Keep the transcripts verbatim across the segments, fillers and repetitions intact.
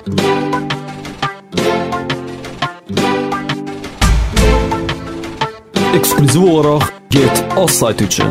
Ekskluziv olaraq Get az saytı üçün.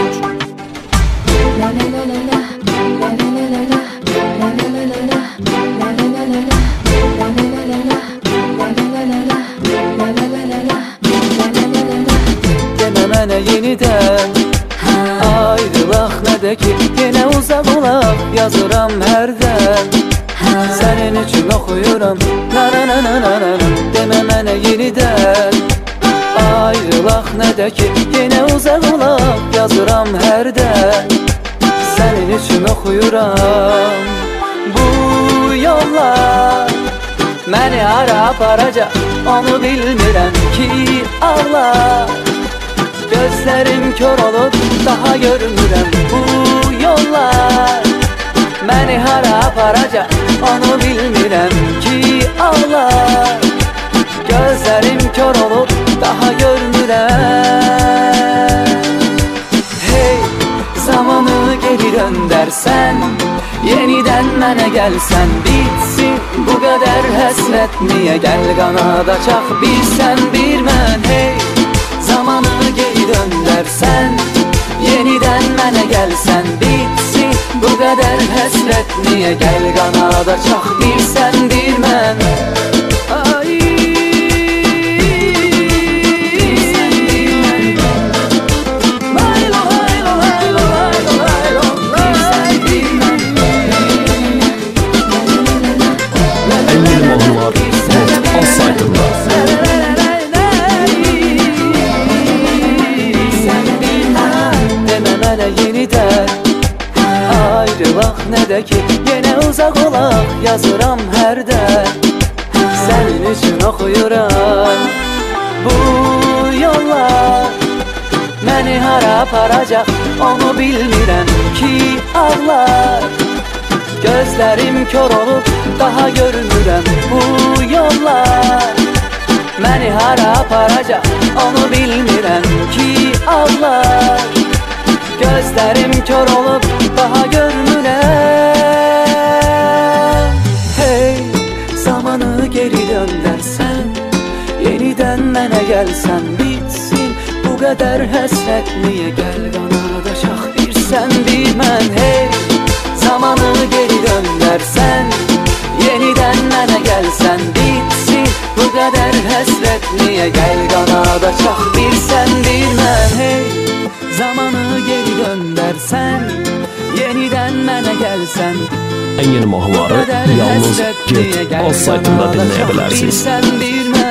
Demə mənə yenidən ayrılaq nədə ki, yenə uzaq olaq yazıram hərdən. Sənin üçün oxuyuram na-na-na-na-na. Demə mənə yenidən ayrılaq nədə ki, yenə uzaq olaq yazıram hərdən. Sənin üçün oxuyuram. Bu yollar məni hara aparacaq, onu bilmirəm ki ağlar. Gözlərim kör olub, daha görmürəm. Bu yollar məni hara aparacaq, onu bilmirəm ki ağlar. Gözlərim kör olub, daha görmürəm. Hey, zamanı geri döndərsən, yenidən mənə gəlsən, bitsin bu qədər həsrət niyə? Gəl qanada çax, bir sən, bir mən. Hey, zamanı geri döndərsən, yenidən mənə gəlsən, bitsin bu qədər həsrət niyə? Gəl qanada çax, bir sən, bir mən. Ay, ayrılaq nədə ki, yenə uzaq olaq yazıram hərdən. Sənin üçün oxuyuram. Bu yollar məni hara aparacaq, onu bilmirəm ki ağlar. Gözlərim kör olub, daha görmürəm. Bu yollar məni hara aparacaq, onu bilmirəm ki ağlar. Gözlərim kör olub, daha görmürəm. Hey, zamanı geri döndərsən, yenidən mənə gəlsən, bitsin bu qədər həsrət niyə? Gəl qanada çax, bir sən, bir mən. Hey, zamanı geri döndərsən, yenidən mənə gəlsən, bitsin bu qədər həsrət niyə? Gəl qanada çax, bir sən, bir mən. Hey, zamanı geri döndərsən, yenidən mənə gəlsən. En yeni mahnıları yalnız Get az saytında dinləyə bilərsiniz.